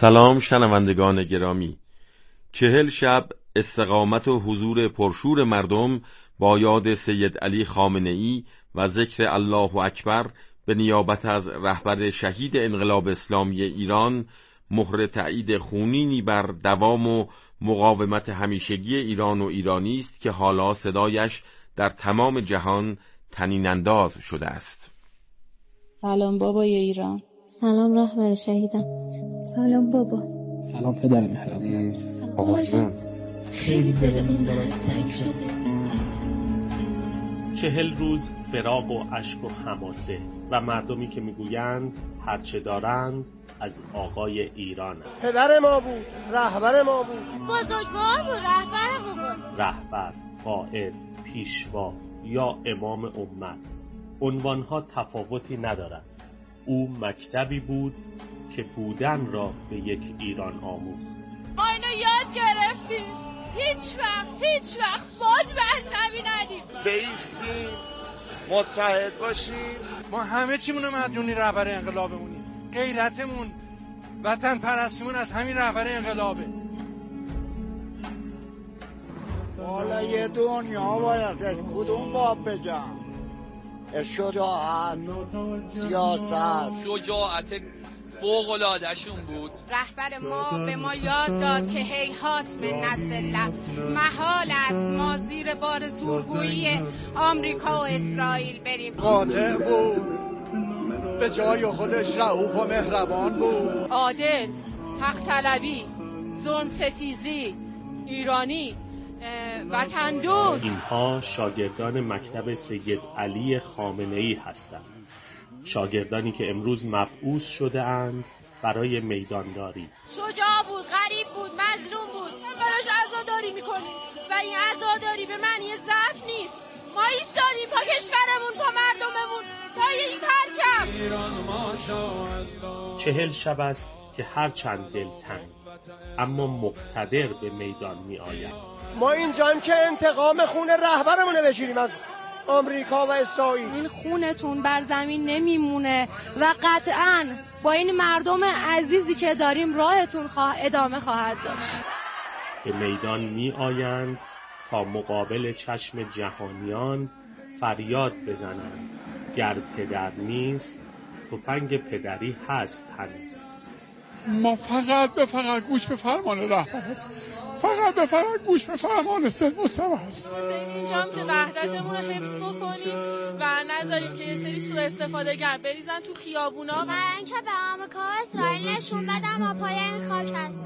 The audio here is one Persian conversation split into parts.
سلام شنوندگان گرامی. 40 شب استقامت و حضور پرشور مردم با یاد سید علی خامنه‌ای و ذکر الله اکبر به نیابت از رهبر شهید انقلاب اسلامی ایران مهر تایید خونینی بر دوام و مقاومت همیشگی ایران و ایرانی است که حالا صدایش در تمام جهان طنین انداز شده است. سلام بابای ایران. سلام رهبر شهیدم. سلام بابا. سلام پدر مهربان. آقا جان خیلی دلمون برات تنگ شده. 40 روز فراق و اشک و حماسه و مردمی که میگویند هرچه دارند از آقای ایران است. پدر ما بود، رهبر ما بود، بزرگوار بود، رهبر ما بود. رهبر، قائد، پیشوا یا امام امت، عنوانها تفاوتی ندارد. او مکتبی بود که بودن را به یک ایران آموخت. ما اینو یاد گرفتیم، هیچ وقت باج به اجنبی ندیم. بایستیم، متحد باشیم. ما همه چیمونو مدیونی رهبر انقلابمونیم. غیرتمون، وطن پرستیمون از همین رهبر انقلابه. والا یه دنیا باید از کدوم باب بگم؟ شجاعت، سیاست، شجاعت فوق‌العاده‌شون بود. رهبر ما به ما یاد داد که هیهات من نزله، محال است ما زیر بار زورگویی آمریکا و اسرائیل بریم. قاطع بود، به جای خودش رئوف و مهربان بود، عادل، حق طلبی، ظلم ستیزی، ایرانی، وطن دوست. اینها شاگردان مکتب سید علی خامنه‌ای هستند، شاگردانی که امروز مبعوث شده اند برای میدانداری. شجاع بود، غریب بود، مظلوم بود، براش عزاداری میکنیم و این عزاداری به معنی ضعف نیست. ما ایستادیم پا کشورمون، پا مردممون، پای این پرچم. 40 شب است که هر چند دلتنگ اما مقتدر به میدان می آید. ما اینجایم که انتقام خون رهبرمونه بشیریم از آمریکا و اسرائیل. این خونتون بر زمین نمیمونه و قطعاً با این مردم عزیزی که داریم راهتون ادامه خواهد داشت. به میدان می آیند تا مقابل چشم جهانیان فریاد بزنند گر پدر نیست تفنگ پدری هست هنوز. ما فقط گوش به فرمان رهبر هست، فقط گوش به فرمان سید مصطفی هست. حسین اینجام که وحدتمون رو حفظ بکنیم و نذاریم که یه سری سوء استفاده گر بریزن تو خیابونا، برای اینکه به آمریکا و اسرائیل نشون بدن ما پای این خاک هستیم.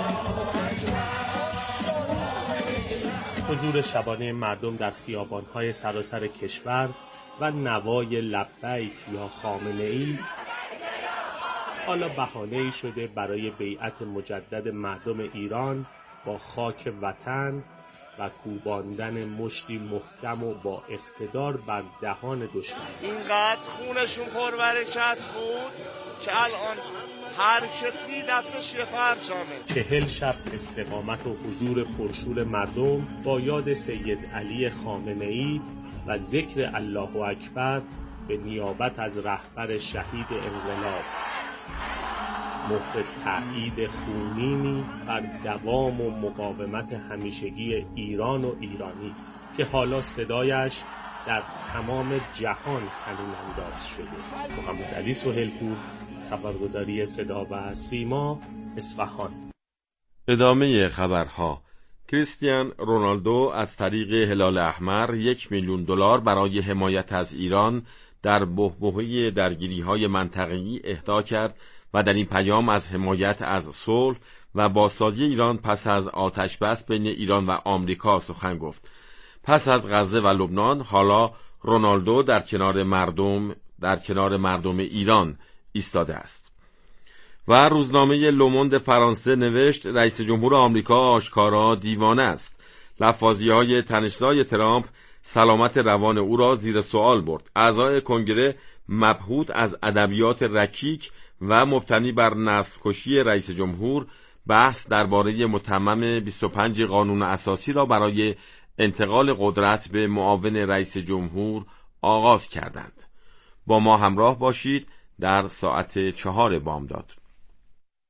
حضور شبانه مردم در خیابان‌های سراسر کشور و نوای لبیک یا خامنه‌ای حالا بهانه‌ای شده برای بیعت مجدد مردم ایران با خاک وطن و کوباندن مشتی محکم و با اقتدار بر دهان دشمن. اینقدر خونشون پربرکت بود که الان هر کسی دستش یه پرچمه. 40 شب استقامت و حضور پرشور مردم با یاد سید علی خامنه‌ای و ذکر الله اکبر به نیابت از رهبر شهید انقلاب مهر تایید خونینی بر دوام و مقاومت همیشگی ایران و ایرانی است که حالا صدایش در تمام جهان طنین انداز شده. محمد علی سهیلپور، خبرگزاری صدا و سیما، اصفهان. ادامه خبرها. کریستیان رونالدو از طریق هلال احمر $1,000,000 برای حمایت از ایران در بحبوحه درگیری‌های منطقه‌ای اهدا کرد و در این پیام از حمایت از صلح و بازسازی ایران پس از آتش‌بس بین ایران و آمریکا سخن گفت. پس از غزه و لبنان حالا رونالدو در کنار مردم ایران ایستاده است. و روزنامه لوموند فرانسه نوشت رئیس جمهور آمریکا آشکارا دیوانه است. لفاظی‌های تنش‌زای ترامپ سلامت روان او را زیر سوال برد. اعضای کنگره مبهوت از ادبیات رکیک و مبتنی بر نسل‌کشی رئیس جمهور بحث درباره متمم 25 قانون اساسی را برای انتقال قدرت به معاون رئیس جمهور آغاز کردند. با ما همراه باشید در ساعت 4 بامداد.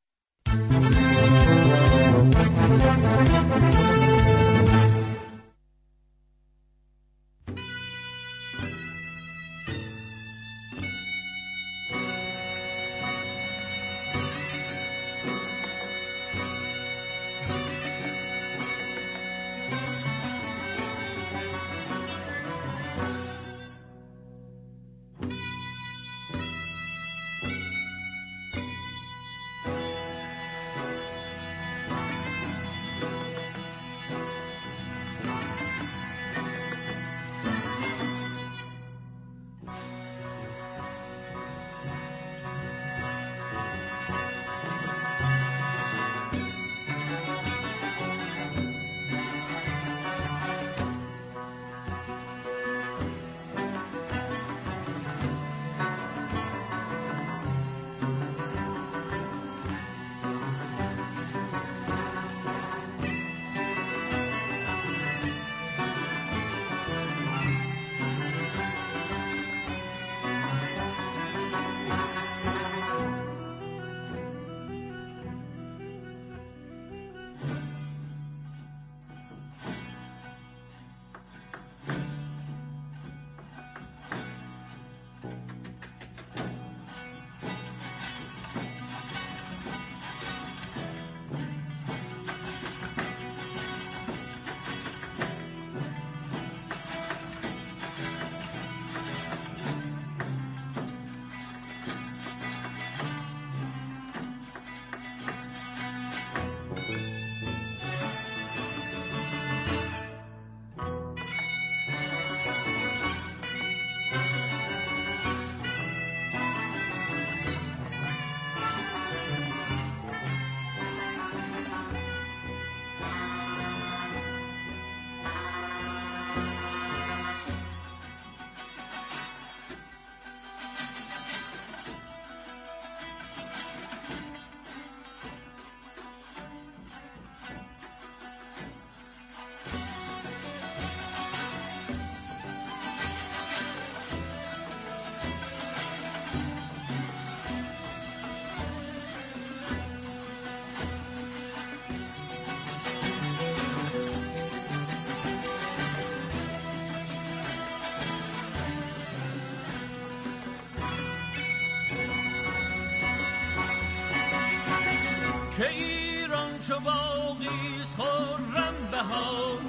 که ایران چو باغیست خرم بهار،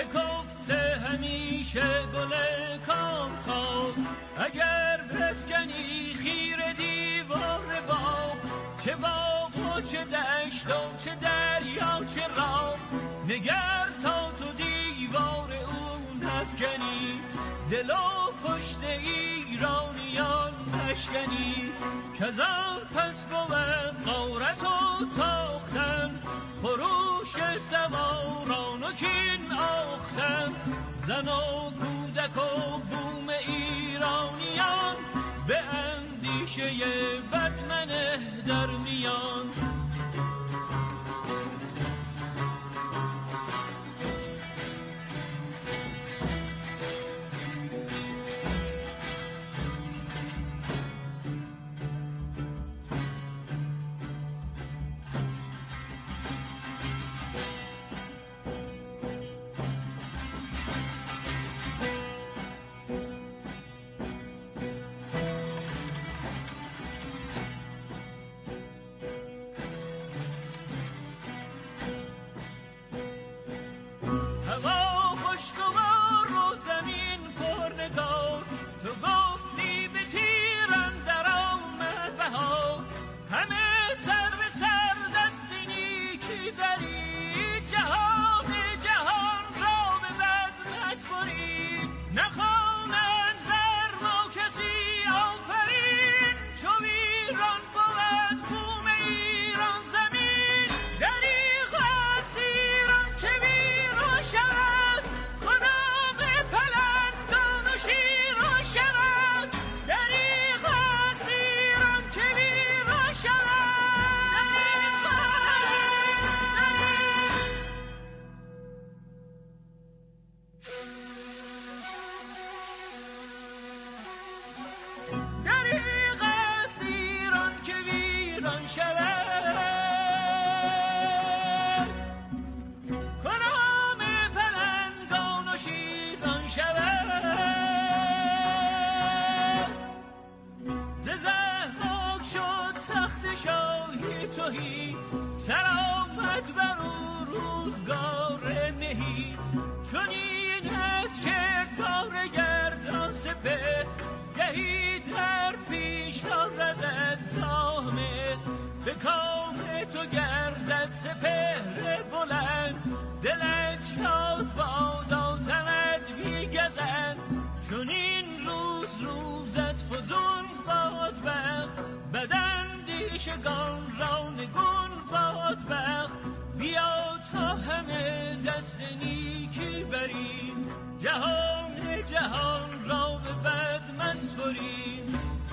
شکفته همیشه گل کامکار. اگر بفکنی خیره دیوار باغ، چه باغ و چه دشت و چه دریا چه راه، نگر تا تو دیوار اون نفکنی، دل و پشت ایرانیان نشکنی. کزان پس بود غارت و تاختن، خروش سواران و کین آختن. زن و کودک و بوم ایرانیان، به اندیشه بدمنه در میان. شهید در پیش آردد کامت، به کام تو گردد سپهر بلند، دلت شاد بادا تند بیگزند، چون این روز روزت فزون باد بخت، بدن دیشگان را نگون باد بخت، بیا تا همه دست نیکی بریم، جهان را به بد مسپریم.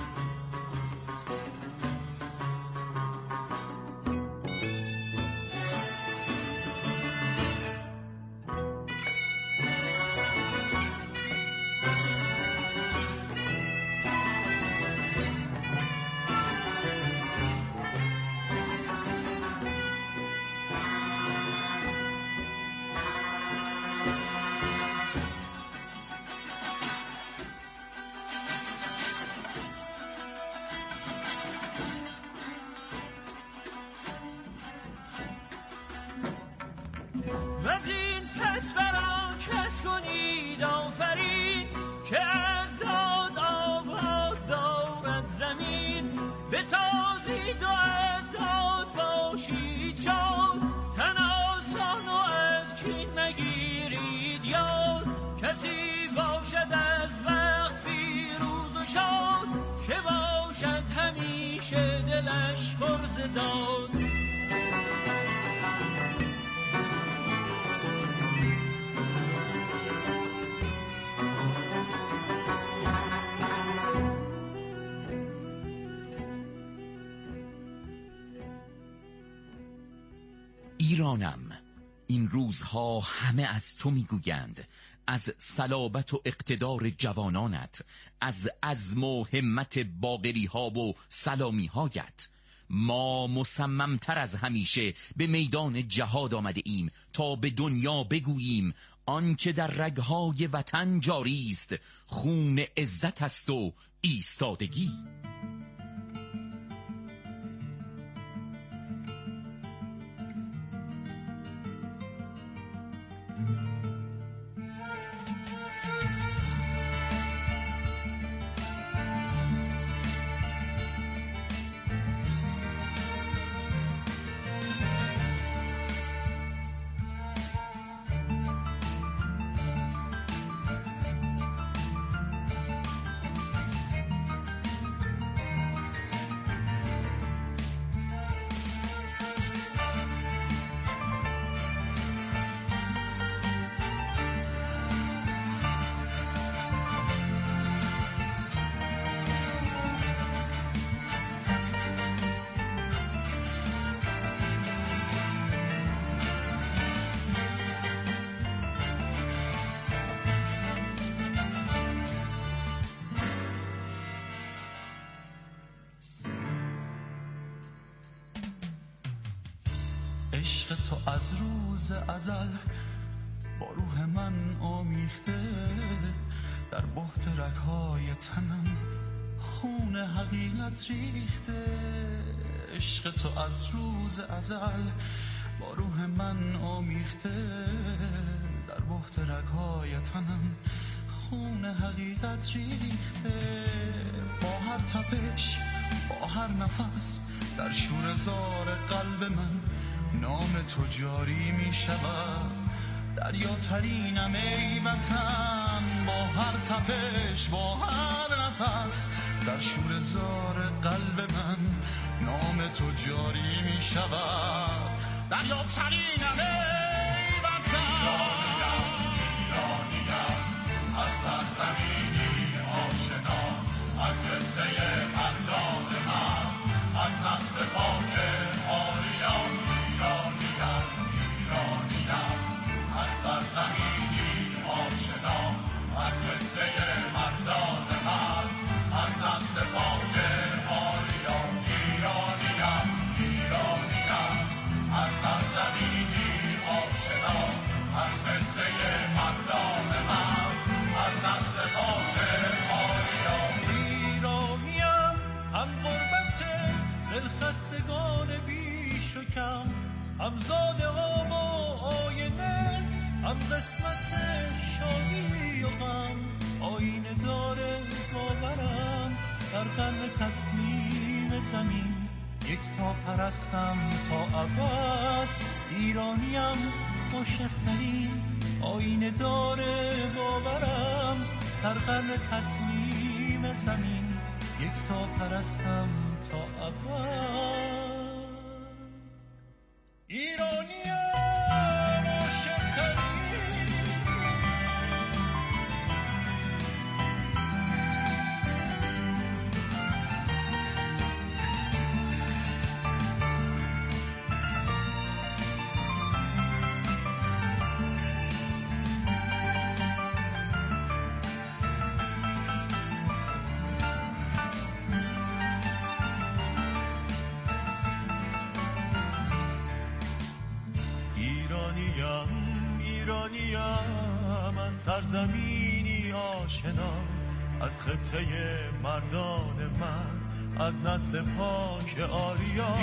وزین پس بران کس کنید آفرین، که از داد آباد دارد زمین، بسازید و از داد باشید شاد، تن آسان و از کین مگیرید یاد، کسی باشد از وقت پیروز و شاد، که باشد همیشه دلش پر ز داد. ایرانم، این روزها همه از تو میگویند، از صلابت و اقتدار جوانانت، از عزم و همت باقری ها و سلامی هایت. ما مصممتر از همیشه به میدان جهاد آمده ایم تا به دنیا بگوییم آنچه در رگهای وطن جاری است خون عزت است و ایستادگی. عشق تو از روز ازل با روح من آمیخته، در بحت رگ‌های تنم خون حقیقت ریخته. عشق تو از روز ازل با روح من آمیخته، در بحت رگ‌های تنم خون حقیقت ریخته. با هر تپش، با هر نفس، در شور زار قلب من نام تو جاری می شود. دریاترینم ای وطن، با هر تپش، با هر نفس، در شور زار قلب من نام تو جاری می شود. دریاترینم ای وطن، ایرانیم از سرزمینی آشنا، از خطه مردان من، از نسل پاک آریان. ایرانیم از سرزمینی آشنا، از خطه مردان من، از نسل پاک آریان. ایرانیم از سرزمینی آشنا، از خطه مردان من، از نسل پاک آریان. ایرانیم هم غربت دلخستگان بیش و کم، هم زاده ها و آینه، هم قسمت شادی و غم، آینه داره باورم. در قرن تسلیم زمین یک تا پرستم تا ابد. ایرانیم مشرفترین آینه داره باورم، در قرن تسلیم زمین یک تا پرستم تا ابد. ایرانیم مشرفترین ایرانیم از سرزمینی آشنا، از خطه مردان من، از نسل پاک آریا.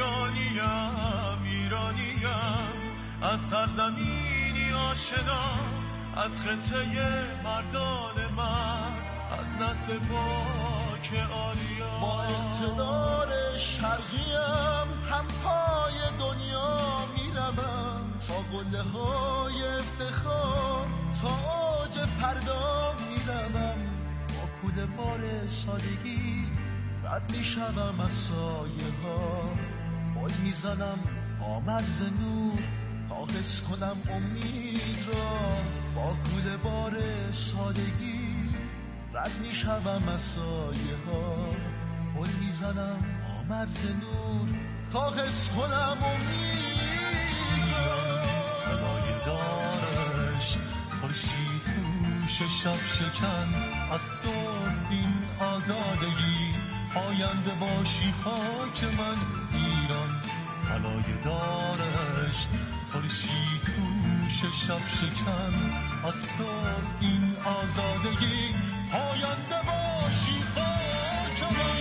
ایرانیم از سرزمینی آشنا، از خطه مردان من، از نسل پاک آریا. با اقتدار شرقیم هم پای دنیا میروم، تا قله های افتخار تا آج پردا میروم. با کوله بار سادگی رد میشوم از سایه ها، بال میزنم آمرز نور تا حس کنم امید را. با کوله بار سادگی رد میشوم از سایه ها، بال میزنم آمرز نور تا حس کنم امید را. طلای دارش خورشید پوش شب شکن، از توست این آزادگی، آینده باشی خاک من ایران. طلای دارش خورشید پوش شب شکن، از توست این آزادگی، آینده باشی خاک من.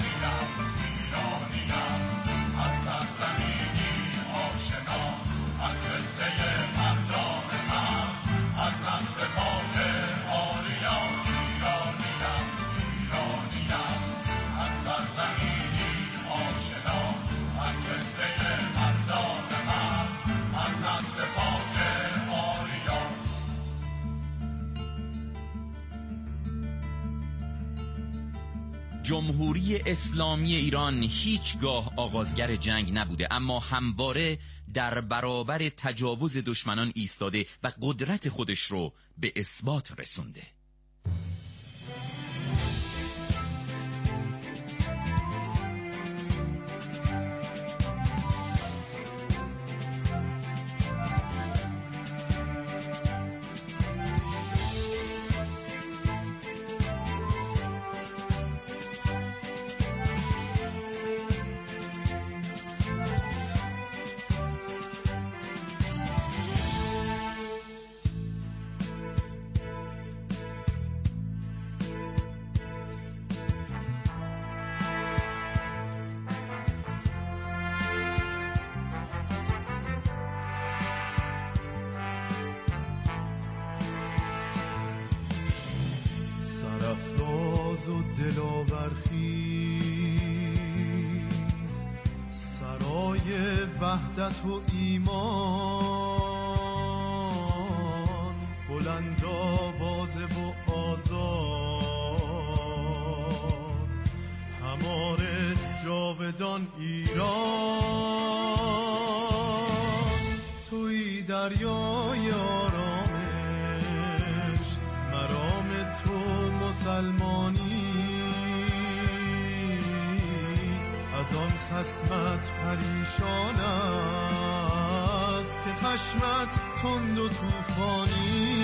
ایرانیم از سرزمینی آشنا، از خطه مردان من، از نسل پاک آریا. ایرانیم از سرزمینی آشنا، از خطه مردان من، از نسل پاک آریا. جمهوری اسلامی ایران هیچگاه آغازگر جنگ نبوده، اما همواره در برابر تجاوز دشمنان ایستاده و قدرت خودش رو به اثبات رسونده. سرافراز و دلاور خیز، سرای وحدت و ایمان، بلند آوازه و آزاد، همار جاودان ایران. توی دریای آرامش، مرام تو مسلمانیست، از آن خصمت پریشان است که خشمت تند و طوفانی.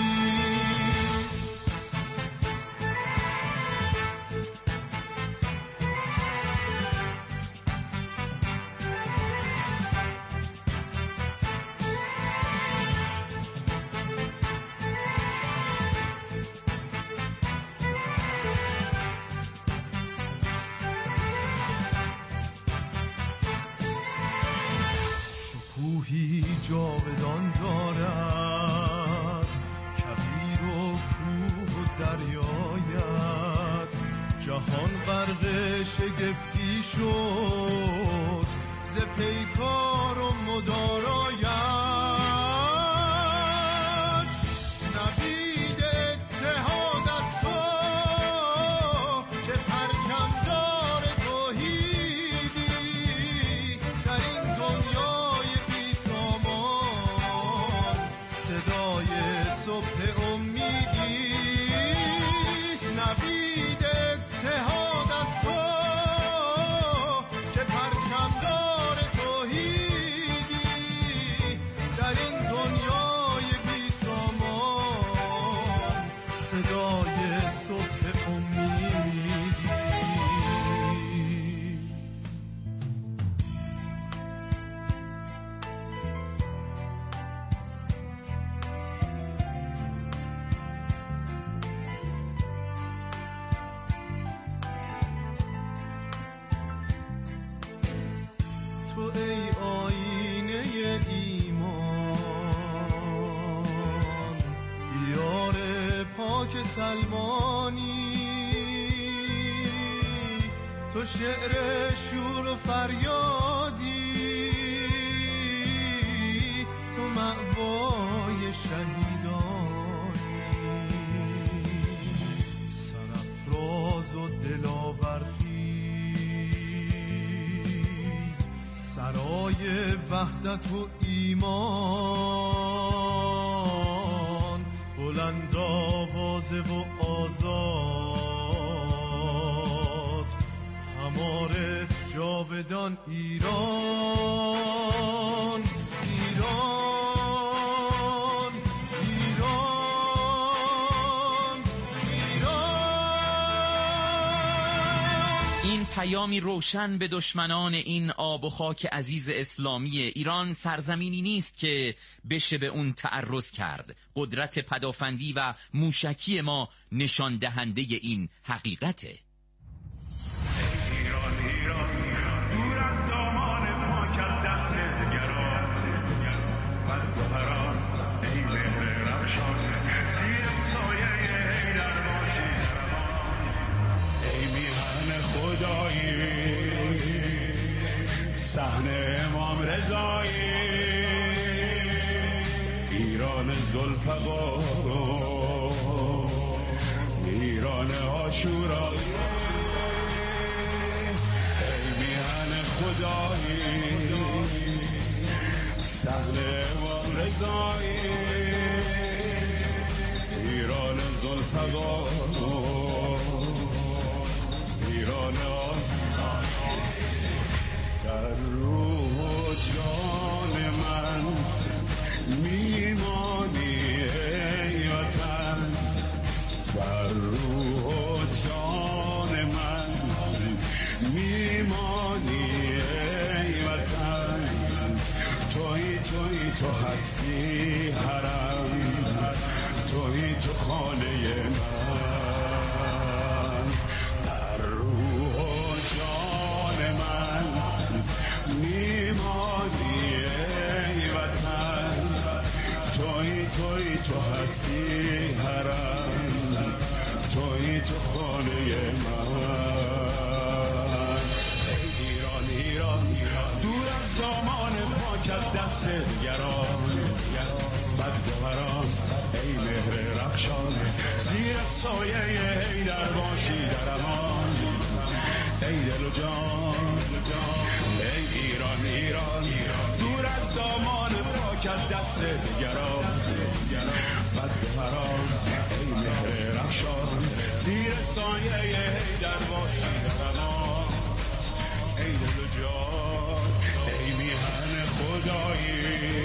جاودان دارد جهان غرق شگفتی شد ز پیکار و مدارایت نوید اتحاد از تو که پرچمدار توحیدی در این دنیای بی سامان صدای صبح امیدی نوید اتحاد از تو که پرچمدار توحیدی در این دنیای بی سامان صدای صبح امیدی تو ای آینه ایمان دیار پاک سلمانی تو شعر شور و فریادی تو مأوای شهیدانی سرافراز و دلاورخیز سرای وحدت و ایمان بلند آوازه و آزاد همار جاودان ایران ایران ایران ایران. این پیامی روشن به دشمنان این آب و خاک عزیز اسلامی ایران. سرزمینی نیست که بشه به اون تعرض کرد. قدرت پدافندی و موشکی ما نشان دهنده این حقیقته. صحن امام رضایی ایران ذوالفقار ایران عاشورایی ای میهن خدایی صحن امام رضایی ایران ذوالفقار ایران عاشورایی در روح و جان من میمانی ای وطن در روح و جان من میمانی ای وطن توی تو هستی حرم توی تو خانه من در روح و جان من میمانی ای وطن توی تو هستی حرم توی تو خانه من ای ایران ایران دور از دامان پاکت دست دیگران بدگوهران ای مهر رخشان زیر سایه حیدر باشی در امان ای دل و جان ای ایران ایران دور از دامان پاکت دست دیگران بدگوهران ای مهر رخشان زیر سایه حیدر باشی در امان ای دل و جان ای میهن خدایی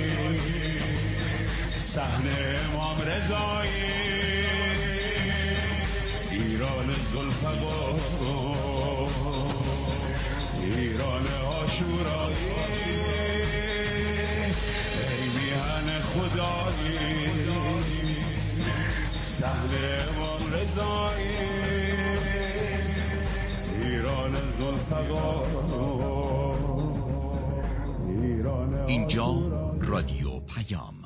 صحن امام رضایی ایران ذوالفقار ایران عاشورایی ای میهن خدایی صحن امام رضایی ایران ذوالفقار اینجا رادیو پیام.